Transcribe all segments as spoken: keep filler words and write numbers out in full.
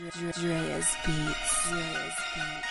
Drea's Beats. Drea's Beats.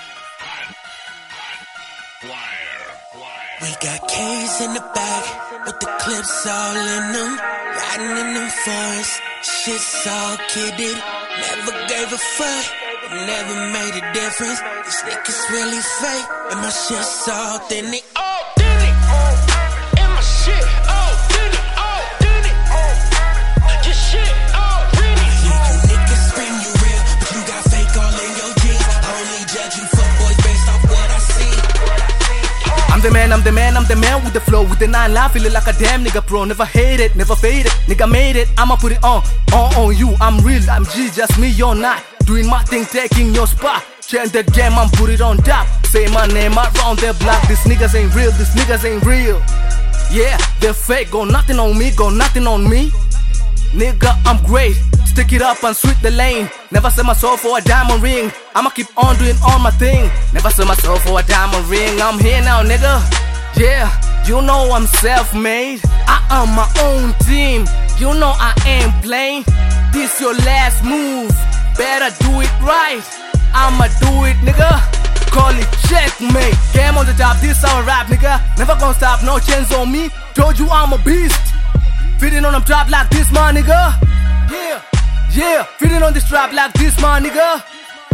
We got K's in the back with the clips all in them, riding in them forests. Shit's all kidded, never gave a fuck, never made a difference. These niggas really fake, and my shit's all authentic. Authentic, and my shit authentic, authentic. Your shit authentic. Yeah, you niggas scream you real, but you got fake all in your jeans. I only judge you fuckboys based off what I see. I'm the man, I'm the man, I'm the man with the flow, with the nine life, feeling like a damn nigga pro. Never hate it, never fade it, nigga made it, I'ma put it on, on, on you. I'm real, I'm G, just me, you're not. Doing my thing, taking your spot. Change the game, I'm put it on top. Say my name around the block. These niggas ain't real, these niggas ain't real. Yeah, they're fake, go nothing on me, go nothing on me. Nigga, I'm great, stick it up and sweep the lane. Never sell my soul for a diamond ring, I'ma keep on doing all my thing. Never sell my soul for a diamond ring, I'm here now, nigga. Yeah, you know I'm self-made, I am my own team. You know I ain't playing, this your last move, better do it right. I'ma do it, nigga, call it checkmate. Game on the top, this our rap, nigga. Never gonna stop, no chance on me. Told you I'm a beast, fitting on them trap like this, my nigga. Yeah, yeah, fitting on this trap like this, my nigga.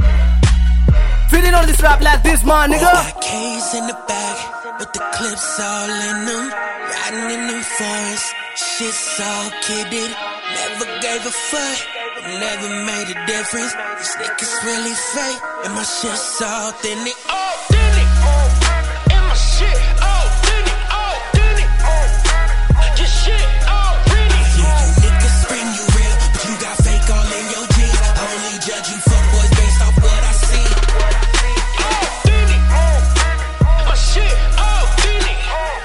Fitting on this trap like this, my nigga. Got K's in the back with the clips all in them, riding in them forests. Shit's all kidded, never gave a fuck, never made a difference. These niggas really fake, and my shit's all authentic. Authentic, and my shit authentic, authentic. Your shit authentic. Yeah, you niggas scream you real, but you got fake all in your jeans. I only judge you fuckboys based off what I see. Authentic, my shit authentic.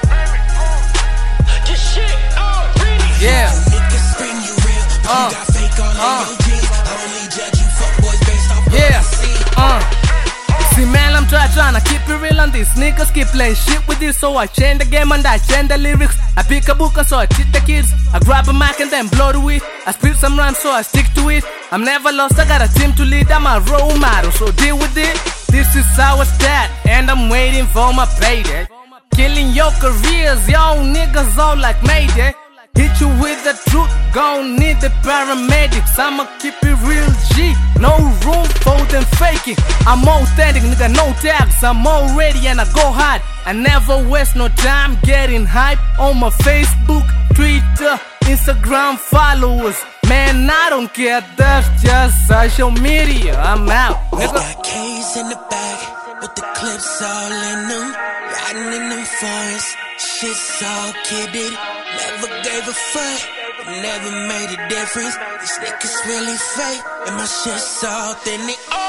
Your shit authentic. Yeah, you niggas scream you real, but uh, you got fake all uh, in your jeans. I only judge you fuckboys based off what yeah, I see. uh. See man, I'm try trying to keep it real and these niggas keep playing shit with this. So I change the game and I change the lyrics. I pick a book and so I teach the kids. I grab a mic and then blow to it. I spit some rhymes so I stick to it. I'm never lost, I got a team to lead. I'm a role model, so deal with it. This is our stat, and I'm waiting for my payday. Killing your careers, y'all niggas all like Mayday. Hit you with the truth, gon' need the paramedics. I'ma keep it real G, no room for them faking. I'm authentic, nigga, no tags. I'm all ready and I go hard. I never waste no time getting hype on my Facebook, Twitter, Instagram followers. Man, I don't care, that's just social media. I'm out, nigga. Got K's in the back with the clips all in them, riding in them forests. Shit's all kidded, never gave a fuck, never made a difference. These niggas really fake, and my shit's all authentic.